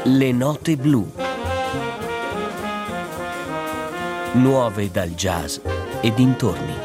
Le note blu. Nuove dal jazz e dintorni.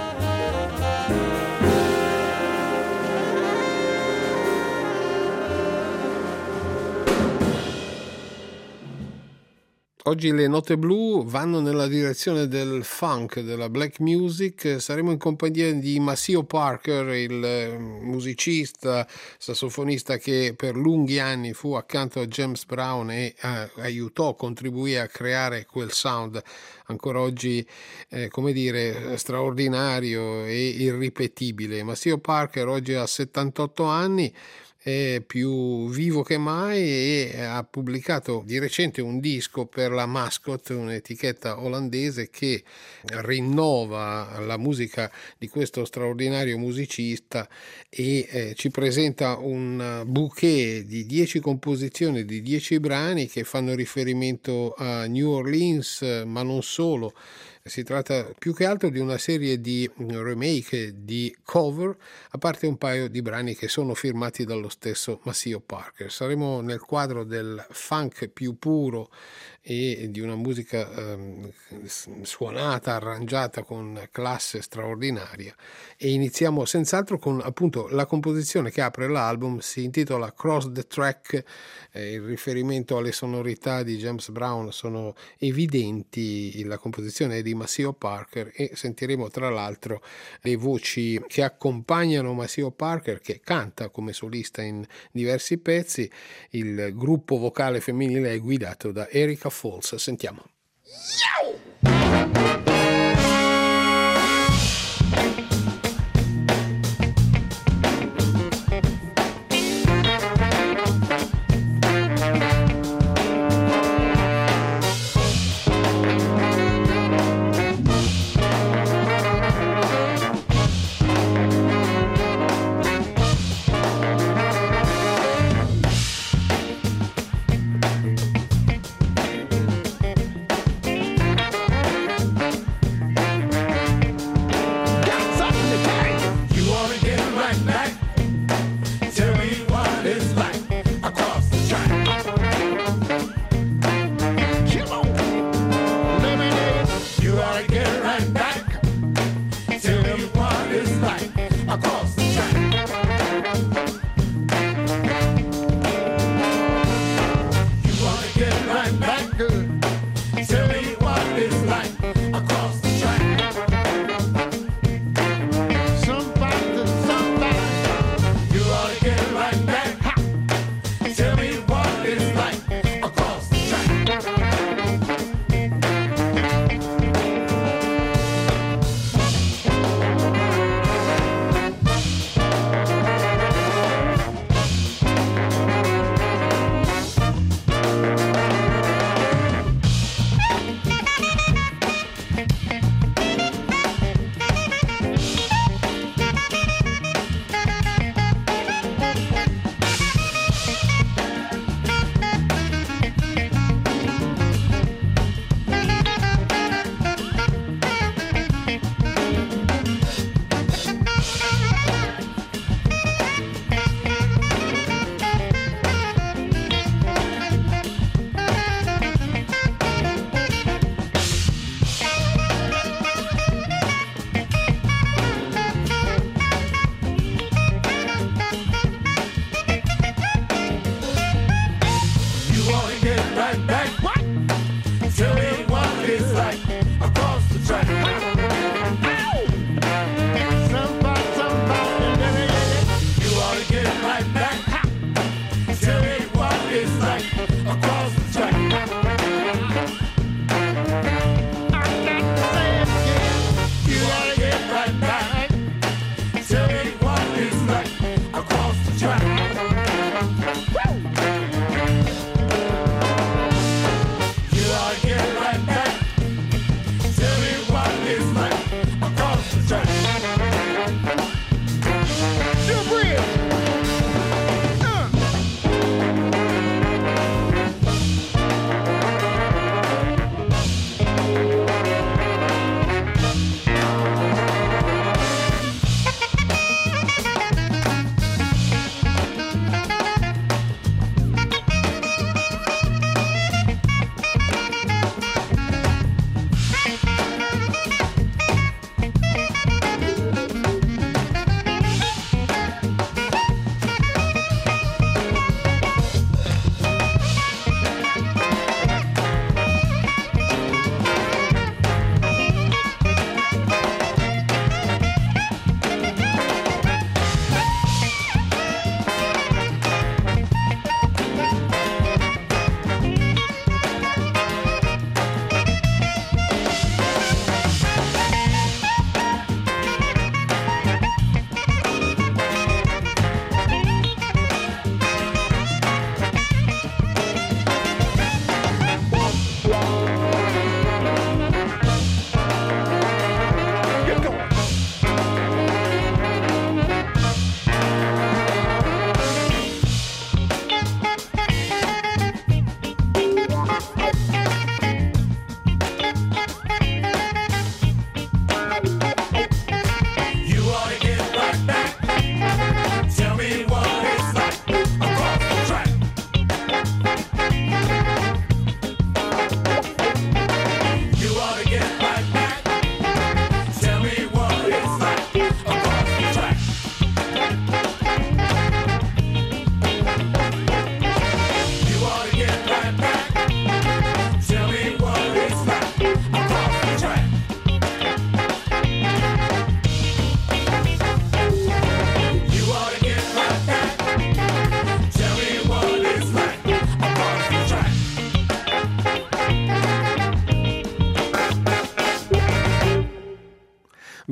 Oggi le note blu vanno nella direzione del funk, della black music. Saremo in compagnia di Maceo Parker, il musicista, sassofonista che per lunghi anni fu accanto a James Brown e contribuì a creare quel sound ancora oggi, straordinario e irripetibile. Maceo Parker oggi ha 78 anni, è più vivo che mai e ha pubblicato di recente un disco per la Mascot, un'etichetta olandese che rinnova la musica di questo straordinario musicista e ci presenta un bouquet di 10 composizioni di 10 brani che fanno riferimento a New Orleans, ma non solo. Si tratta più che altro di una serie di remake, di cover, a parte un paio di brani che sono firmati dallo stesso Maceo Parker. Saremo nel quadro del funk più puro e di una musica suonata, arrangiata con classe straordinaria, e iniziamo senz'altro con appunto la composizione che apre l'album. Si intitola Cross the Track. Il riferimento alle sonorità di James Brown sono evidenti, la composizione è di Maceo Parker e sentiremo tra l'altro le voci che accompagnano Maceo Parker, che canta come solista in diversi pezzi. Il gruppo vocale femminile è guidato da Erica Falls. Sentiamo.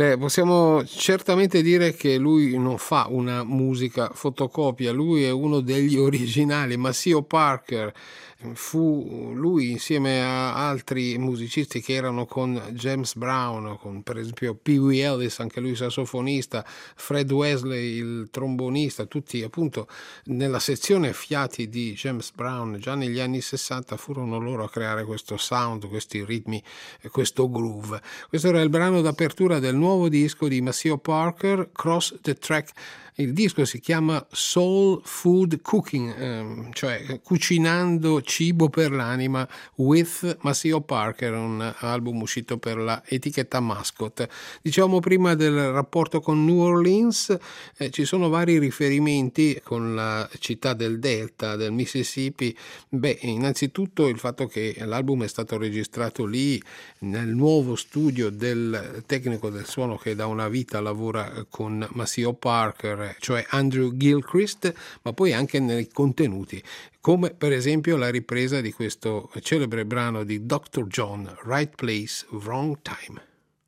Beh, possiamo certamente dire che lui non fa una musica fotocopia, lui è uno degli originali. Maceo Parker fu lui, insieme a altri musicisti che erano con James Brown, con per esempio Pee Wee Ellis, anche lui sassofonista, Fred Wesley il trombonista, tutti appunto nella sezione fiati di James Brown. Già negli anni 60 furono loro a creare questo sound, questi ritmi, questo groove. Questo era il brano d'apertura del nuovo disco di Maceo Parker, Cross the Track. Il disco si chiama Soul Food Cooking, cioè cucinando cibo per l'anima with Maceo Parker, un album uscito per la etichetta Mascot. Diciamo prima del rapporto con New Orleans, ci sono vari riferimenti con la città del Delta, del Mississippi. Beh, innanzitutto il fatto che l'album è stato registrato lì, nel nuovo studio del tecnico del suono che da una vita lavora con Maceo Parker, cioè Andrew Gilchrist, ma poi anche nei contenuti, come per esempio la ripresa di questo celebre brano di Dr. John, Right Place, Wrong Time.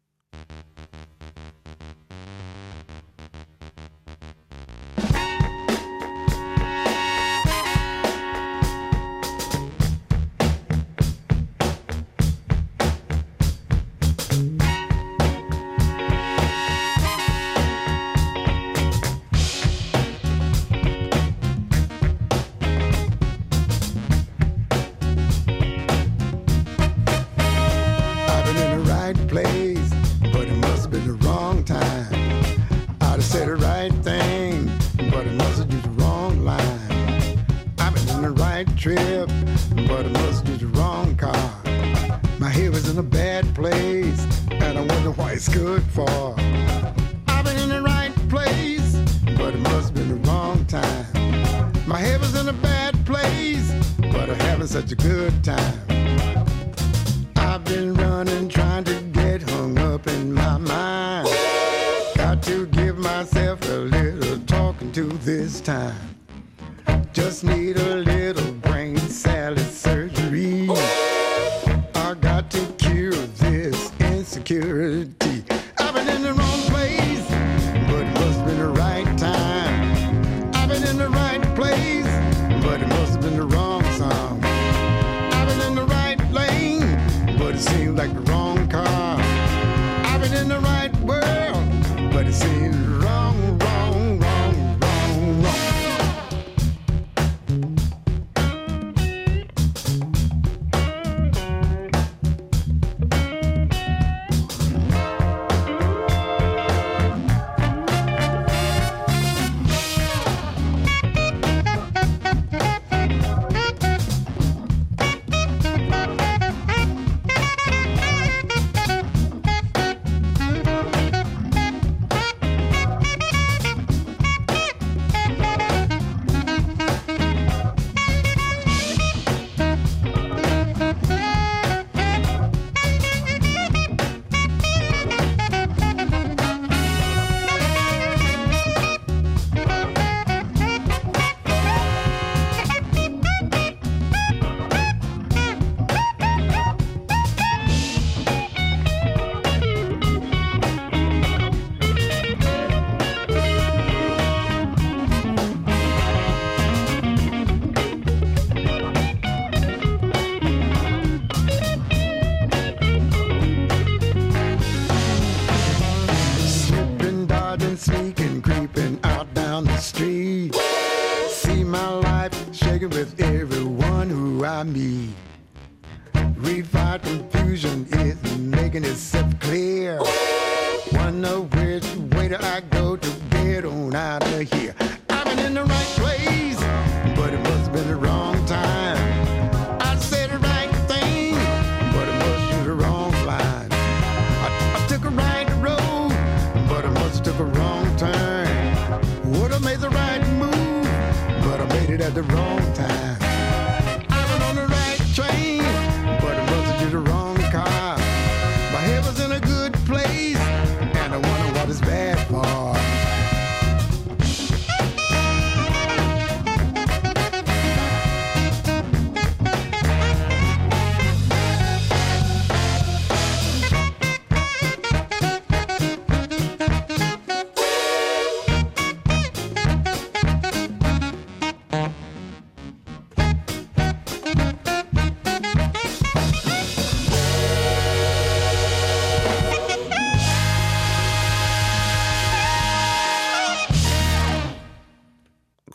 Trip, but I must use the wrong car. My head was in a bad place, and I wonder why it's good for. I've been in the right place, but it must have been the wrong time. My head was in a bad place, but I'm having such a good time. I've been running, trying to get hung up in my mind. Got to give myself a little talking to this time. Just need a little brain salad surgery. I got to cure this insecurity. I've been in the wrong place, but it must have been the right time. I've been in the right place, but it must have been the wrong song. I've been in the right lane, but it seemed like the wrong car. I've been in the right world, but it seemed wrong, wrong, wrong, wrong, wrong. With everyone who I meet, refined confusion is making itself clear. Wonder which way do I go to get on out of here? I've been in the right place, but it must have been the wrong time. I said the right thing, but it must be the wrong line. I took a right road, but I must have took a wrong turn. Would have made the right move, but I made it at the wrong time. I've been on the right train, but it must have been the wrong car. My head was in a good place, and I wonder what it's bad for.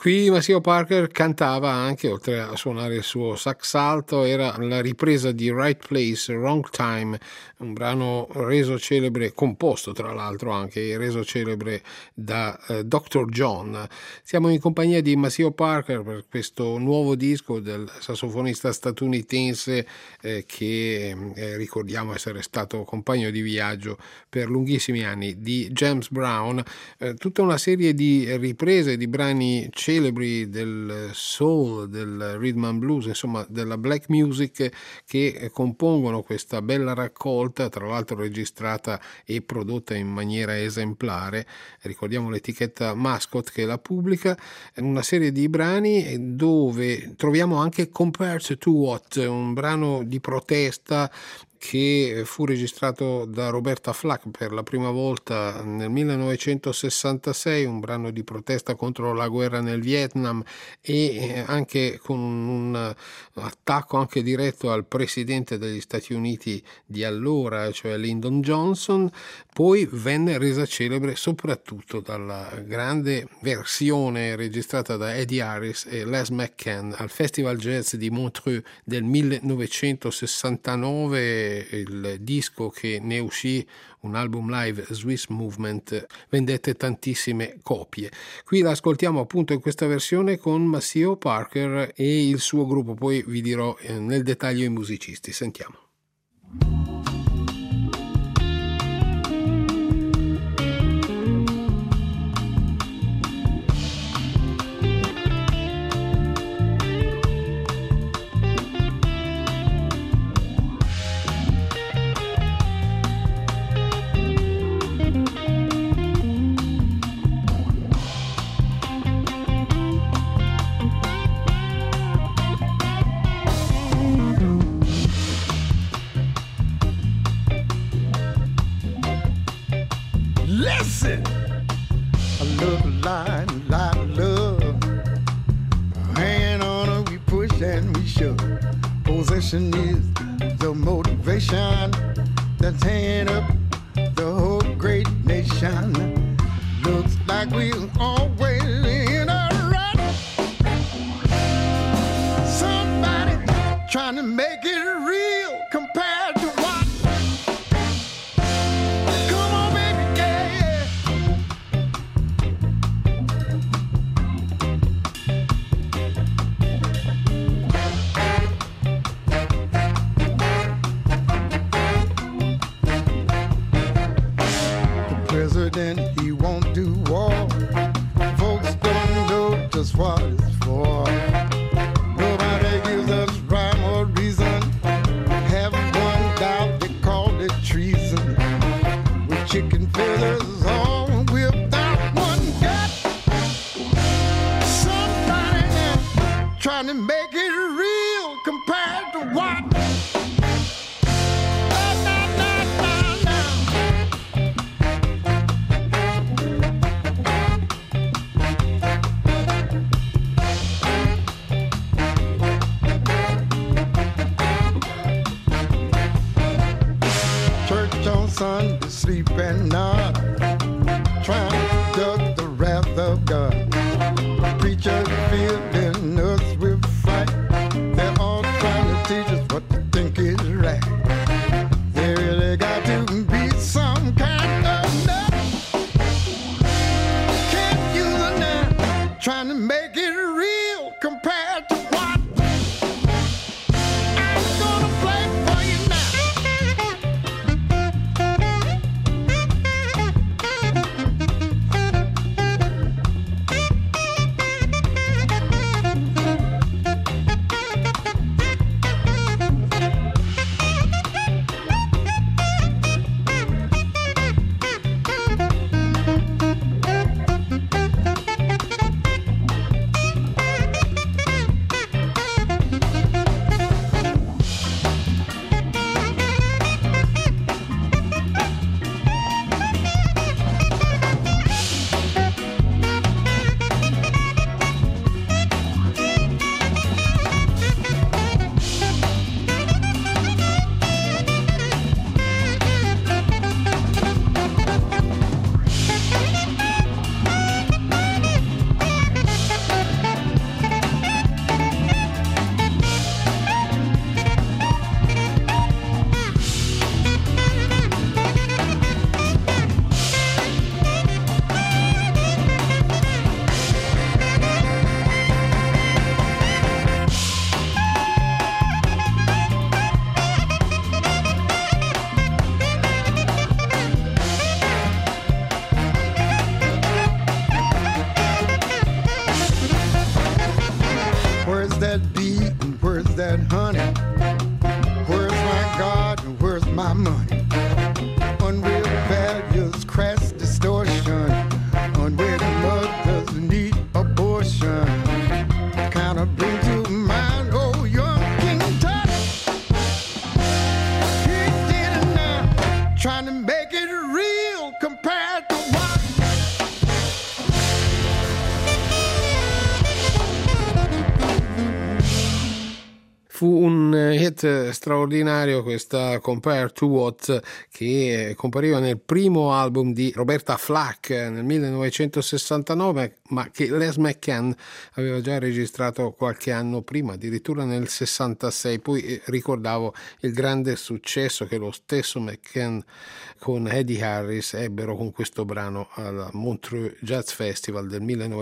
Qui Maceo Parker cantava anche, oltre a suonare il suo sax alto, era la ripresa di Right Place, Wrong Time, un brano reso celebre, composto tra l'altro anche, reso celebre da Dr. John. Siamo in compagnia di Maceo Parker per questo nuovo disco del sassofonista statunitense che ricordiamo essere stato compagno di viaggio per lunghissimi anni di James Brown. Tutta una serie di riprese di brani celebri del soul, del rhythm and blues, insomma della black music, che compongono questa bella raccolta, tra l'altro registrata e prodotta in maniera esemplare. Ricordiamo l'etichetta Mascot che la pubblica, una serie di brani dove troviamo anche Compared to What, un brano di protesta che fu registrato da Roberta Flack per la prima volta nel 1966, un brano di protesta contro la guerra nel Vietnam e anche con un attacco anche diretto al presidente degli Stati Uniti di allora, cioè Lyndon Johnson. Poi venne resa celebre soprattutto dalla grande versione registrata da Eddie Harris e Les McCann al Festival Jazz di Montreux del 1969, il disco che ne uscì, un album live, Swiss Movement, vendette tantissime copie. Qui l'ascoltiamo appunto in questa versione con Maceo Parker e il suo gruppo, poi vi dirò nel dettaglio i musicisti. Sentiamo. Listen, I love a lot of love. Hanging on her, we push and we shove. Possession is the motivation that's hanging up the whole great nation. Looks like we're always in a rut. Somebody trying to make it real compared to what? Come on, baby, yeah. The president, he won't do war. Folks don't know just what it's for. Nobody gives us rhyme or reason. Have one doubt, they call it treason. With chicken feathers on without one gut. Somebody now trying to make it real compared to what? Church on Sunday, sleeping not, trying to duck the wrath of God. Preachers filling us with fright. They're all trying to teach us what to think is right. There really got to be some kind of nut. Can't use a knife, trying to make it real compared to what? I'm gonna play for you now. Fu un hit straordinario questa Compare to What, che compariva nel primo album di Roberta Flack nel 1969, ma che Les McCann aveva già registrato qualche anno prima, addirittura nel 66. Poi ricordavo il grande successo che lo stesso McCann con Eddie Harris ebbero con questo brano al Montreux Jazz Festival del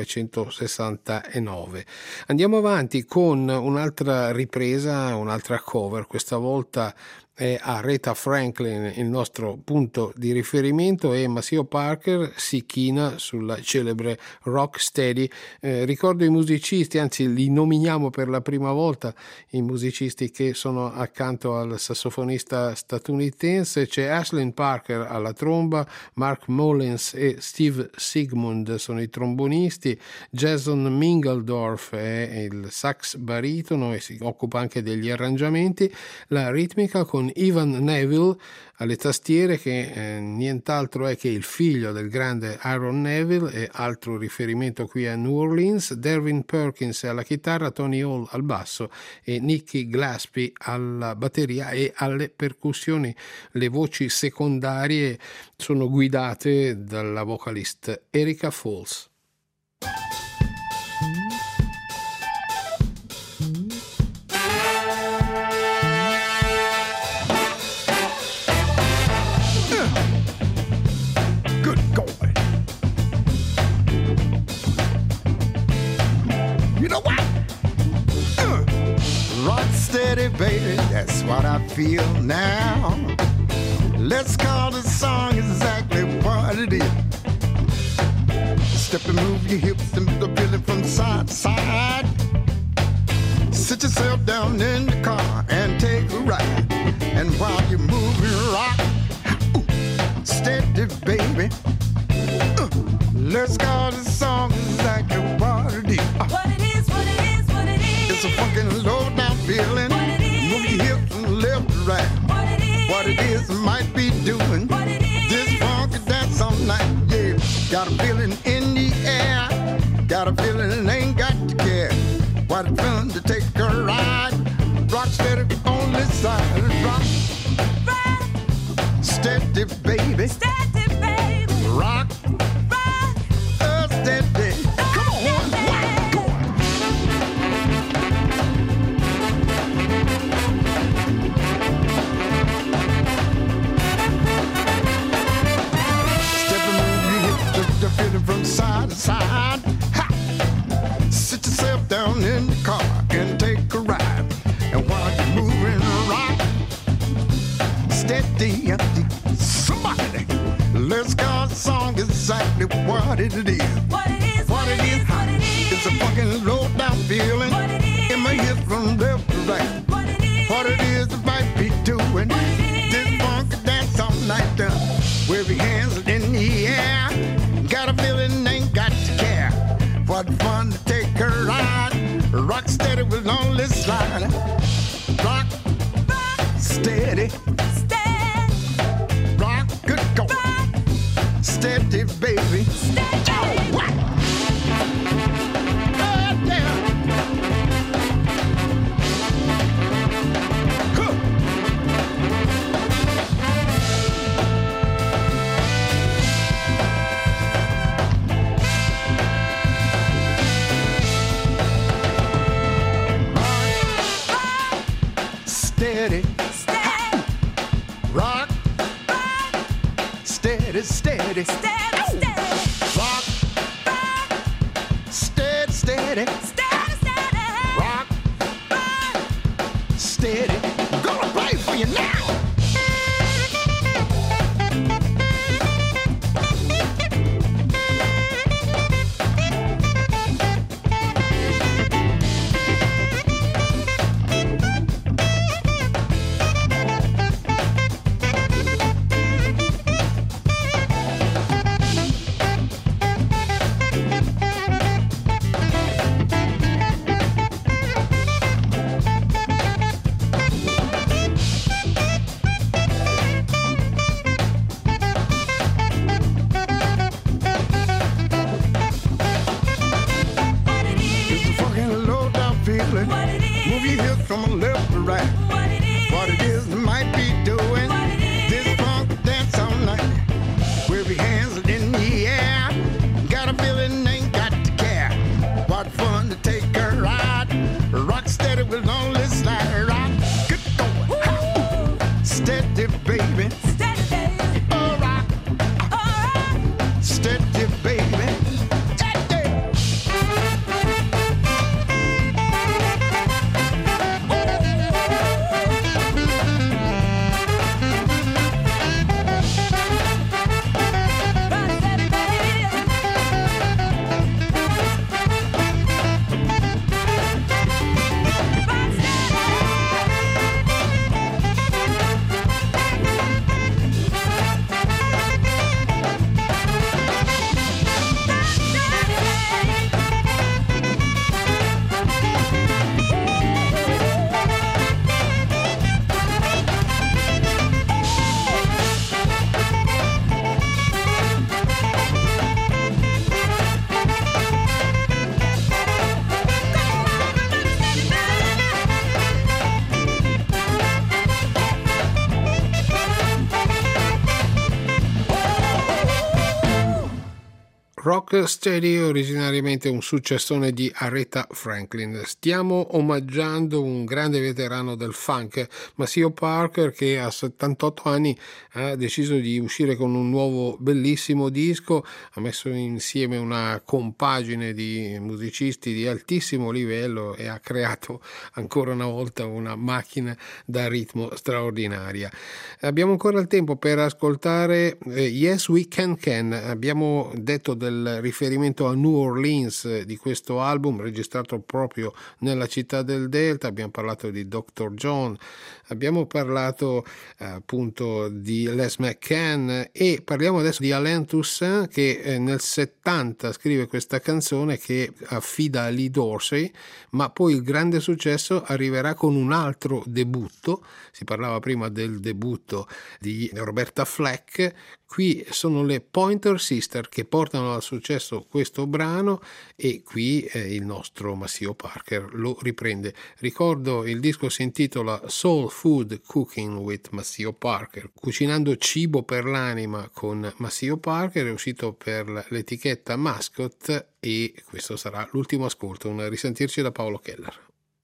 1969. Andiamo avanti con un'altra ripresa, un'altra cover, questa volta è Aretha Franklin il nostro punto di riferimento e Maceo Parker si china sulla celebre Rock Steady. Ricordo i musicisti, anzi li nominiamo per la prima volta, i musicisti che sono accanto al sassofonista statunitense. C'è Ashlyn Parker alla tromba, Mark Mullins e Steve Sigmund sono i trombonisti, Jason Mingledorf è il sax baritono e si occupa anche degli arrangiamenti, la ritmica con Ivan Neville alle tastiere, che nient'altro è che il figlio del grande Aaron Neville, e altro riferimento qui a New Orleans, Dervin Perkins alla chitarra, Tony Hall al basso e Nicky Gillespie alla batteria e alle percussioni. Le voci secondarie sono guidate dalla vocalist Erica Falls. Steady, baby, that's what I feel now. Let's call the song exactly what it is. Step and move your hips and feel it from side to side. Sit yourself down in the car and take a ride. And while you're moving, rock, steady, baby. Let's call the song exactly what it is. What it is, what it is, what it is. It's a fucking low down feeling. Move your hips from left to right. What it is might be doing. This funky dance all night. Yeah, got a feeling in the air. Got a feeling and ain't got to care. What it's fun to take a ride. Rock steady on this side. Rock, steady, baby. Steady, baby. Rock, steady. Come on, rock, go on. Feeling from side to side. Ha! Sit yourself down in the car and take a ride. And while you're moving, rock steady. Somebody, let's call the song exactly what it is. What it is, What it is, what it is. it's a fucking low down feeling. What it is. In my hips from left to right. What it is, What it is it might be doing. This funky dance all night down. With your hands in the air. Got a feeling, ain't got to care. What fun to take a ride. Rock steady with on this slide. Rock, steady. steady, Rock, good going. Steady, baby. steady. Oh, what? Oh, yeah. Huh. Steady, Steady, rock, steady, steady, steady, steady, rock, steady, steady, steady, steady. rock, steady. Gonna play for you now. Rock Steady, originariamente un successone di Aretha Franklin. Stiamo omaggiando un grande veterano del funk, Maceo Parker, che a 78 anni ha deciso di uscire con un nuovo bellissimo disco, ha messo insieme una compagine di musicisti di altissimo livello e ha creato ancora una volta una macchina da ritmo straordinaria. Abbiamo ancora il tempo per ascoltare Yes We Can Can. Abbiamo detto del riferimento a New Orleans di questo album registrato proprio nella città del Delta, abbiamo parlato di Dr. John, abbiamo parlato appunto di Les McCann e parliamo adesso di Alain Toussaint, che nel 70 scrive questa canzone che affida a Lee Dorsey, ma poi il grande successo arriverà con un altro debutto. Si parlava prima del debutto di Roberta Fleck, qui sono le Pointer Sister che portano al successo questo brano e qui il nostro Maceo Parker lo riprende. Ricordo, il disco si intitola Soul Food Cooking with Maceo Parker, cucinando cibo per l'anima con Maceo Parker, è uscito per l'etichetta Mascot e questo sarà l'ultimo ascolto. Un risentirci da Paolo Keller.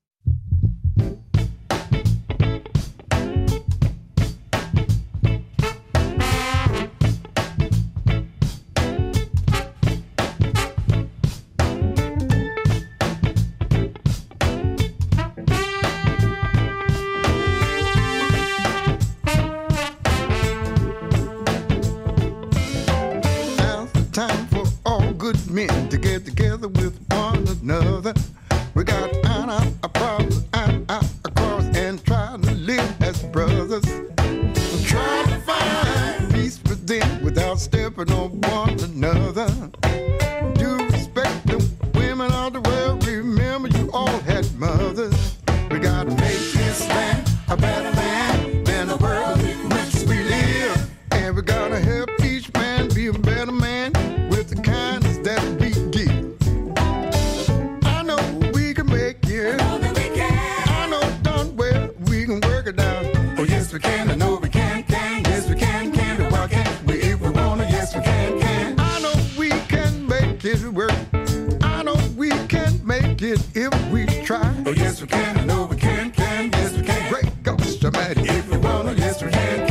Men to get together with one another. We got a problem across and try to live as brothers. Try to find peace within without stepping on one another. Do respect the women of the world. Remember you all had mothers. We gotta make this land a better land than the world in which we live. And we gotta help each man be a better man with the kindness that we give. I know we can make it. I know done well we can work it out. Oh yes we can, I know we can. Yes we can do what can we if we wanna. Yes we can. I know we can make it work. I know we can make it if we try. Oh yes we can, I know we can. Yes we can. Great Ghost Dramatic. If we wanna, yes we can.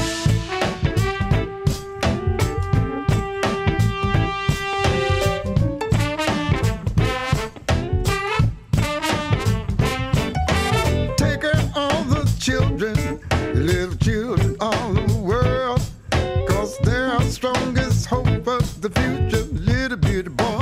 Children, the little children all over the world, 'cause they're our strongest hope of the future. Little bitty boy